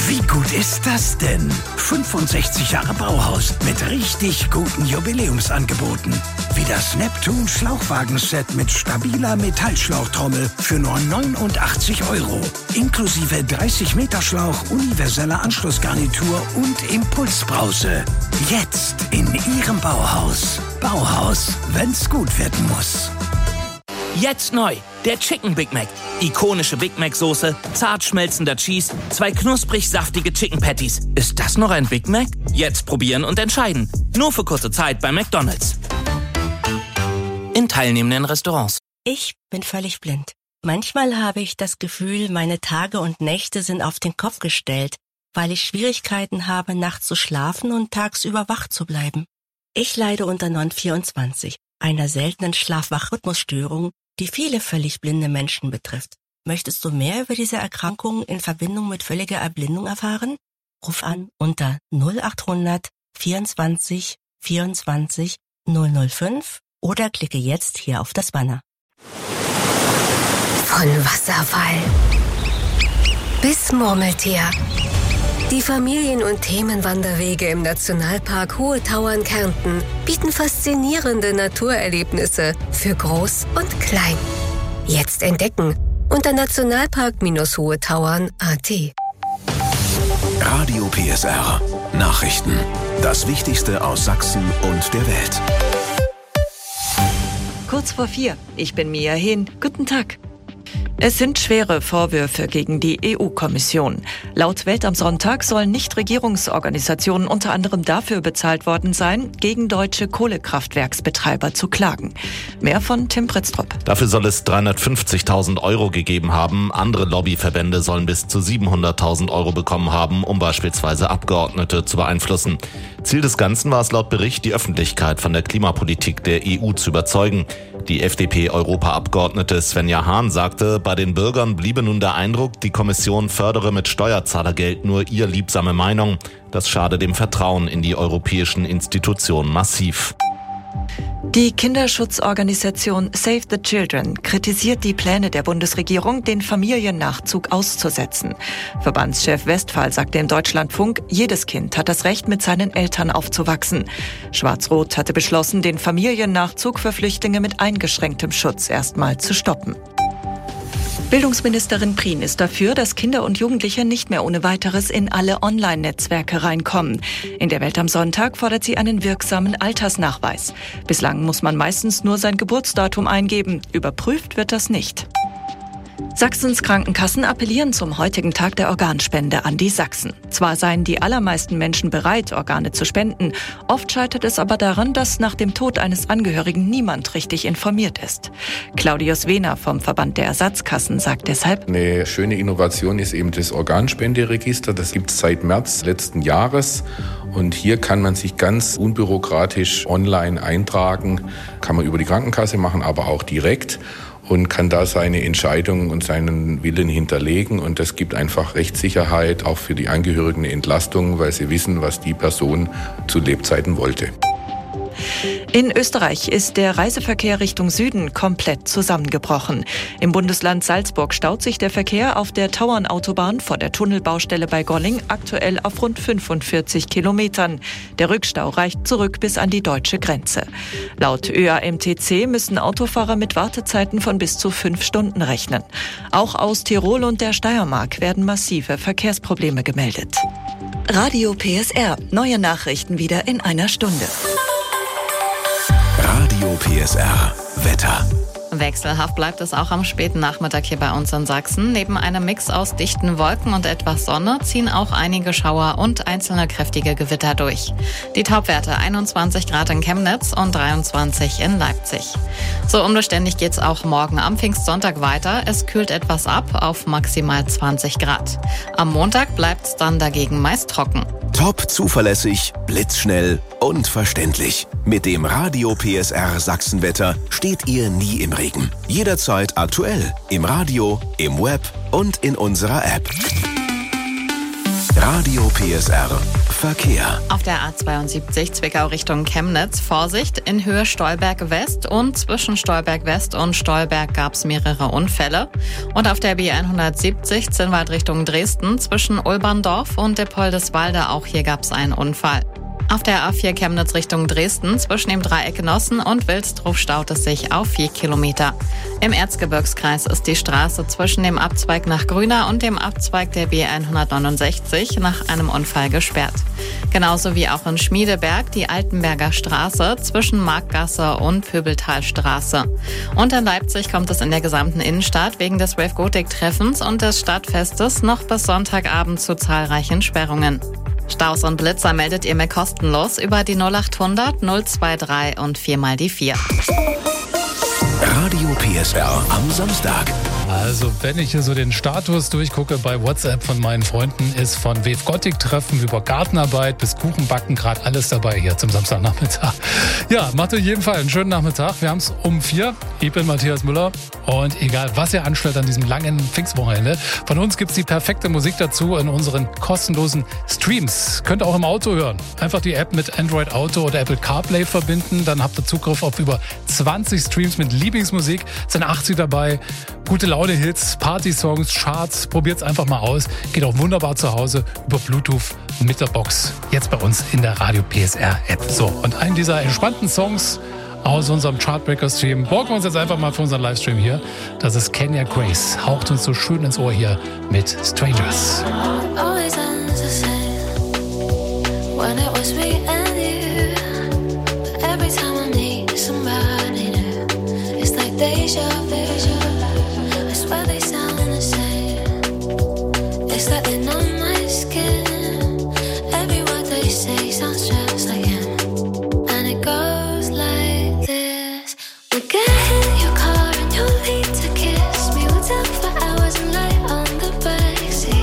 [SPEAKER 21] Wie gut ist das denn? 65 Jahre Bauhaus mit richtig guten Jubiläumsangeboten. Wie das Neptun Schlauchwagenset mit stabiler Metallschlauchtrommel für nur 89 €. Inklusive 30 Meter Schlauch, universeller Anschlussgarnitur und Impulsbrause. Jetzt in Ihrem Bauhaus. Bauhaus, wenn's gut werden muss.
[SPEAKER 22] Jetzt neu, der Chicken Big Mac. Ikonische Big Mac Soße, zart schmelzender Cheese, 2 knusprig saftige Chicken Patties. Ist das noch ein Big Mac? Jetzt probieren und entscheiden. Nur für kurze Zeit bei McDonald's. In teilnehmenden Restaurants.
[SPEAKER 23] Ich bin völlig blind. Manchmal habe ich das Gefühl, meine Tage und Nächte sind auf den Kopf gestellt, weil ich Schwierigkeiten habe, nachts zu schlafen und tagsüber wach zu bleiben. Ich leide unter NON24, einer seltenen Schlaf-Wach-Rhythmusstörung, die viele völlig blinde Menschen betrifft. Möchtest du mehr über diese Erkrankung in Verbindung mit völliger Erblindung erfahren? Ruf an unter 0800 24 24 005 oder klicke jetzt hier auf das Banner.
[SPEAKER 24] Von Wasserfall bis Murmeltier. Die Familien- und Themenwanderwege im Nationalpark Hohe Tauern Kärnten bieten faszinierende Naturerlebnisse für Groß und Klein. Jetzt entdecken unter nationalpark-hohetauern.at.
[SPEAKER 8] Radio PSR. Nachrichten. Das Wichtigste aus Sachsen und der Welt.
[SPEAKER 25] Kurz vor 4. Ich bin Mia Hehn. Guten Tag. Es sind schwere Vorwürfe gegen die EU-Kommission. Laut Welt am Sonntag sollen Nichtregierungsorganisationen unter anderem dafür bezahlt worden sein, gegen deutsche Kohlekraftwerksbetreiber zu klagen. Mehr von Tim Pritztrup.
[SPEAKER 26] Dafür soll es 350.000 € gegeben haben. Andere Lobbyverbände sollen bis zu 700.000 € bekommen haben, um beispielsweise Abgeordnete zu beeinflussen. Ziel des Ganzen war es laut Bericht, die Öffentlichkeit von der Klimapolitik der EU zu überzeugen. Die FDP-Europaabgeordnete Svenja Hahn sagte, bei den Bürgern bliebe nun der Eindruck, die Kommission fördere mit Steuerzahlergeld nur ihr liebsame Meinung. Das schade dem Vertrauen in die europäischen Institutionen massiv.
[SPEAKER 25] Die Kinderschutzorganisation Save the Children kritisiert die Pläne der Bundesregierung, den Familiennachzug auszusetzen. Verbandschef Westphal sagte im Deutschlandfunk, jedes Kind hat das Recht, mit seinen Eltern aufzuwachsen. Schwarz-Rot hatte beschlossen, den Familiennachzug für Flüchtlinge mit eingeschränktem Schutz erstmal zu stoppen. Bildungsministerin Prien ist dafür, dass Kinder und Jugendliche nicht mehr ohne weiteres in alle Online-Netzwerke reinkommen. In der Welt am Sonntag fordert sie einen wirksamen Altersnachweis. Bislang muss man meistens nur sein Geburtsdatum eingeben. Überprüft wird das nicht. Sachsens Krankenkassen appellieren zum heutigen Tag der Organspende an die Sachsen. Zwar seien die allermeisten Menschen bereit, Organe zu spenden, oft scheitert es aber daran, dass nach dem Tod eines Angehörigen niemand richtig informiert ist. Claudius Wehner vom Verband der Ersatzkassen sagt deshalb:
[SPEAKER 27] Eine schöne Innovation ist eben das Organspenderegister. Das gibt es seit März letzten Jahres. Und hier kann man sich ganz unbürokratisch online eintragen. Kann man über die Krankenkasse machen, aber auch direkt. Und kann da seine Entscheidungen und seinen Willen hinterlegen. Und das gibt einfach Rechtssicherheit, auch für die Angehörigen eine Entlastung, weil sie wissen, was die Person zu Lebzeiten wollte.
[SPEAKER 25] In Österreich ist der Reiseverkehr Richtung Süden komplett zusammengebrochen. Im Bundesland Salzburg staut sich der Verkehr auf der Tauernautobahn vor der Tunnelbaustelle bei Golling aktuell auf rund 45 Kilometern. Der Rückstau reicht zurück bis an die deutsche Grenze. Laut ÖAMTC müssen Autofahrer mit Wartezeiten von bis zu 5 Stunden rechnen. Auch aus Tirol und der Steiermark werden massive Verkehrsprobleme gemeldet. Radio PSR. Neue Nachrichten wieder in einer Stunde.
[SPEAKER 8] Radio PSR Wetter.
[SPEAKER 17] Wechselhaft bleibt es auch am späten Nachmittag hier bei uns in Sachsen. Neben einem Mix aus dichten Wolken und etwas Sonne ziehen auch einige Schauer und einzelne kräftige Gewitter durch. Die Topwerte 21 Grad in Chemnitz und 23 in Leipzig. So unbeständig geht's auch morgen am Pfingstsonntag weiter. Es kühlt etwas ab auf maximal 20 Grad. Am Montag bleibt's dann dagegen meist trocken.
[SPEAKER 8] Top zuverlässig, blitzschnell und verständlich. Mit dem Radio PSR Sachsenwetter steht ihr nie im Regen. Jederzeit aktuell. Im Radio, im Web und in unserer App. Radio PSR Verkehr.
[SPEAKER 17] Auf der A72 Zwickau Richtung Chemnitz, Vorsicht, in Höhe Stolberg West und zwischen Stolberg West und Stolberg gab es mehrere Unfälle. Und auf der B170 Zinnwald Richtung Dresden, zwischen Ulberndorf und Dippoldeswalde, auch hier gab es einen Unfall. Auf der A4 Chemnitz Richtung Dresden, zwischen dem Dreieck Nossen und Wilsdruf staut es sich auf 4 Kilometer. Im Erzgebirgskreis ist die Straße zwischen dem Abzweig nach Grüna und dem Abzweig der B169 nach einem Unfall gesperrt. Genauso wie auch in Schmiedeberg die Altenberger Straße zwischen Marktgasse und Pöbeltalstraße. Und in Leipzig kommt es in der gesamten Innenstadt wegen des Rave Gothic Treffens und des Stadtfestes noch bis Sonntagabend zu zahlreichen Sperrungen. Staus und Blitzer meldet ihr mir kostenlos über die 0800 023 und 4 die 4.
[SPEAKER 8] Radio PSR am Samstag.
[SPEAKER 10] Also wenn ich hier so den Status durchgucke bei WhatsApp von meinen Freunden, ist von Rave Gothic Treffen über Gartenarbeit bis Kuchenbacken gerade alles dabei hier zum Samstagnachmittag. Ja, macht euch jeden Fall einen schönen Nachmittag. Wir haben es um 4. Ich bin Matthias Müller und egal was ihr anstellt an diesem langen Pfingstwochenende, von uns gibt's die perfekte Musik dazu in unseren kostenlosen Streams. Könnt ihr auch im Auto hören. Einfach die App mit Android Auto oder Apple CarPlay verbinden, dann habt ihr Zugriff auf über 20 Streams mit Lieblingsmusik. Es sind 80 dabei. Gute Laune-Hits, Party-Songs, Charts, probiert's einfach mal aus. Geht auch wunderbar zu Hause über Bluetooth mit der Box. Jetzt bei uns in der Radio PSR-App. So, und einen dieser entspannten Songs aus unserem Chartbreaker-Stream borgen wir uns jetzt einfach mal für unseren Livestream hier. Das ist Kenya Grace. Haucht uns so schön ins Ohr hier mit Strangers.
[SPEAKER 5] It's like they know my skin. Every word they say sounds just like him. And it goes like this. We'll get in your car and you'll lead to kiss me. We'll talk for hours and lie on the backseat.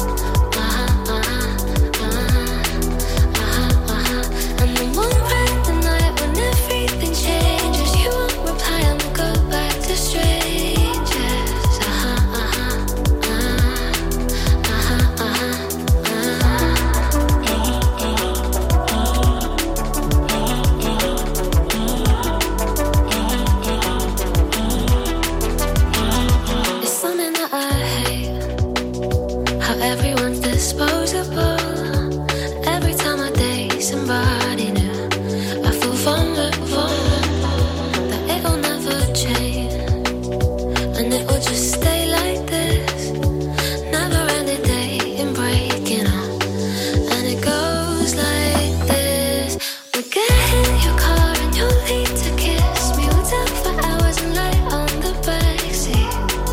[SPEAKER 5] And then we'll ride the night when everything changes. You won't reply and we'll go back to strangers. Everyone's disposable. Every time I date somebody new, I feel vulnerable. That it'll never change, and it'll just stay like this. Never ending day in breaking up, and it goes like this. We'll get in your car and you'll lead to kiss me. We'll talk for hours and lie on the backseat.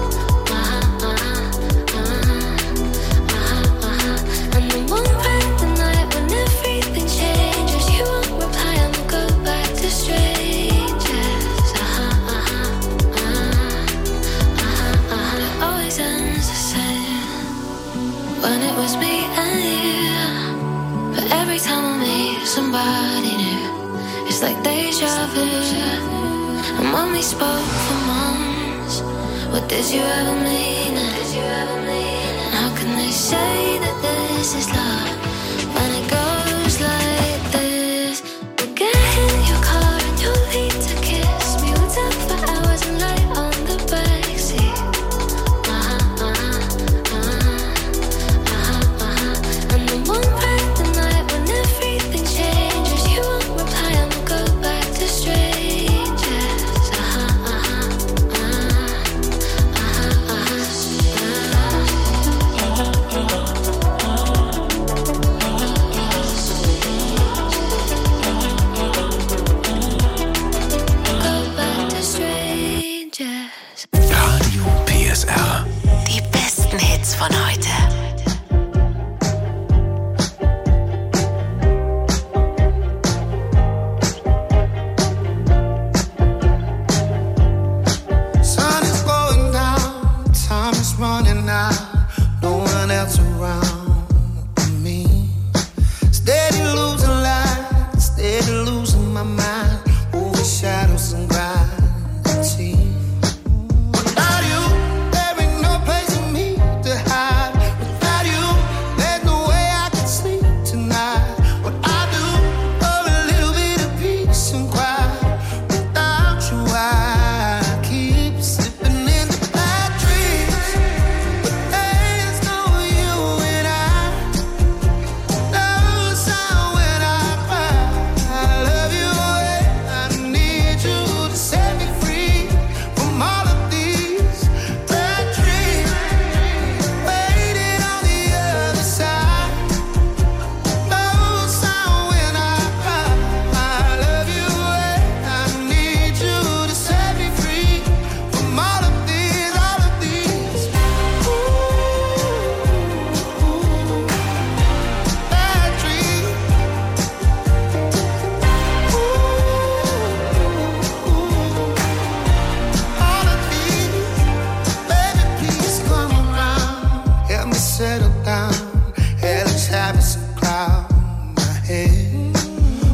[SPEAKER 5] Somebody new, it's like deja vu. And when we spoke for months, what did you ever mean? And how can they say that this is love when it goes like this? We'll get in your car and you'll lead to kiss me. We'll talk for hours and lie on the backseat. And then we'll ride the night when everything changes. You won't reply and we'll go back to strangers.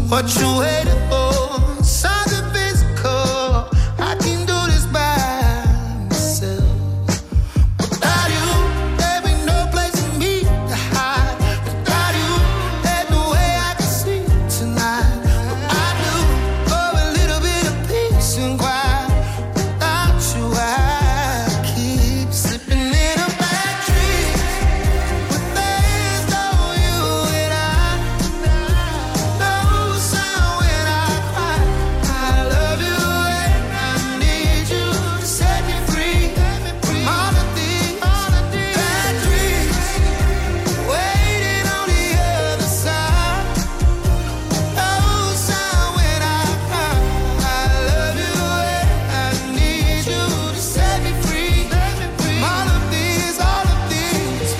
[SPEAKER 2] What you waiting for? Something physical. I can do this by myself. Without you, there be no place for me to hide. Without you, there's no way I can sleep tonight. But I do for a little bit of peace and quiet. Without you, I keep slipping in a bad dream. But there's no you and I. No sound when I cry. I love you and I need you to set me free. All of these bad dreams waiting on the other side. No sound when I cry. I love you and I need you to set me free. All of these bad dreams,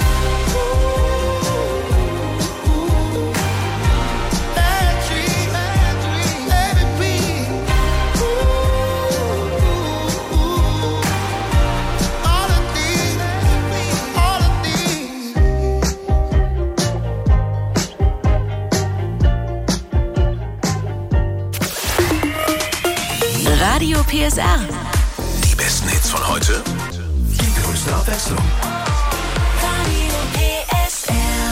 [SPEAKER 2] baby, please. All of these.
[SPEAKER 1] Radio PSR.
[SPEAKER 8] Die besten Hits von heute. Die größte Abwechslung.
[SPEAKER 1] Radio PSR.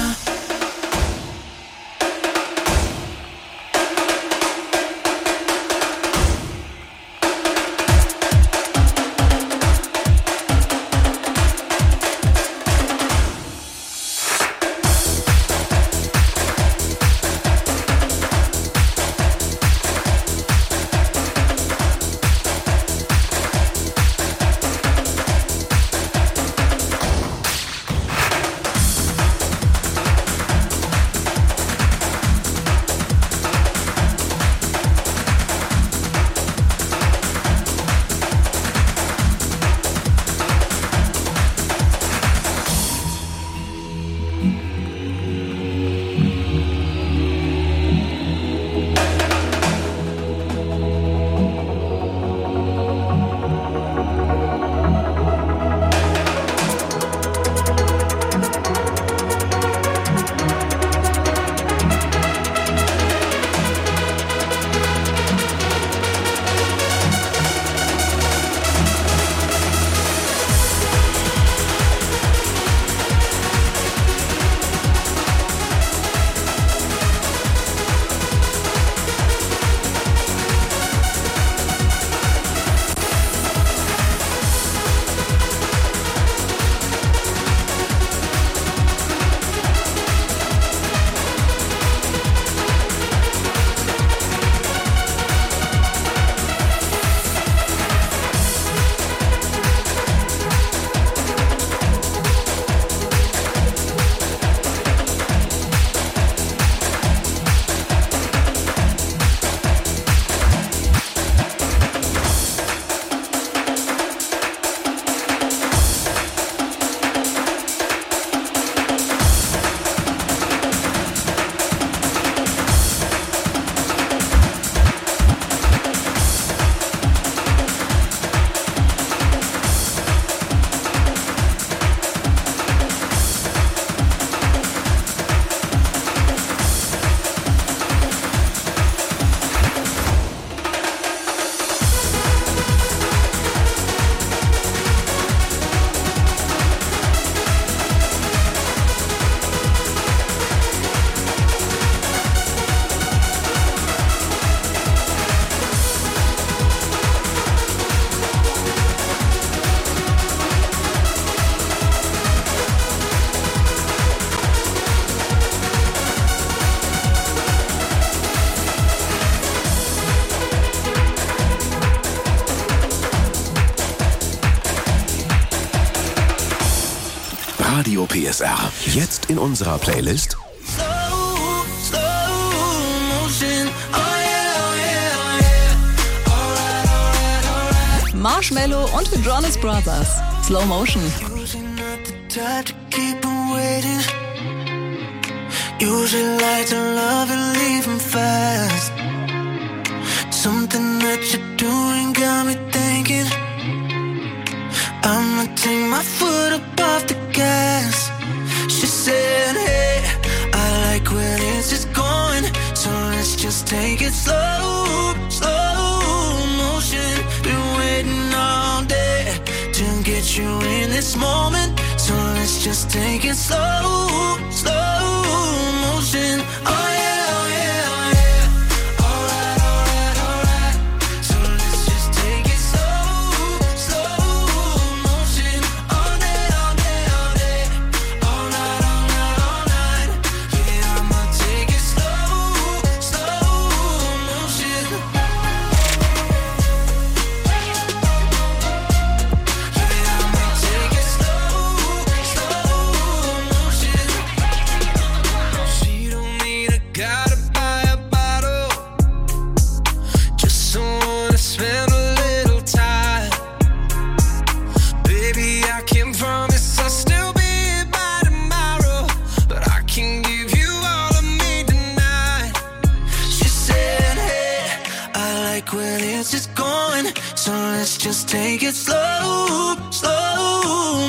[SPEAKER 8] Radio PSR. Jetzt in unserer Playlist
[SPEAKER 9] Marshmello und The Jonas Brothers. Slow Motion.
[SPEAKER 2] Usually like to love and leave them fast. Something that you're doing got me thinking I'ma take my foot up off the gas. She said, hey, I like where this is going, so let's just just take it slow, slow motion. Been waiting all day to get you in this moment. So let's just take it slow, slow motion. Oh yeah, oh yeah, oh yeah. Alright, alright, alright. So let's just take it slow, slow motion. All day, all day, all day. All night, all night, all night. Yeah, I'ma take it slow, slow motion. Yeah, I'ma take it slow, slow motion. She don't need a guy to buy a bottle, just someone to spend a little time. Baby, I can promise I'll still be here by tomorrow, but I can give you all of me tonight. She said, hey, I like where this is going, so let's just take it slow, slow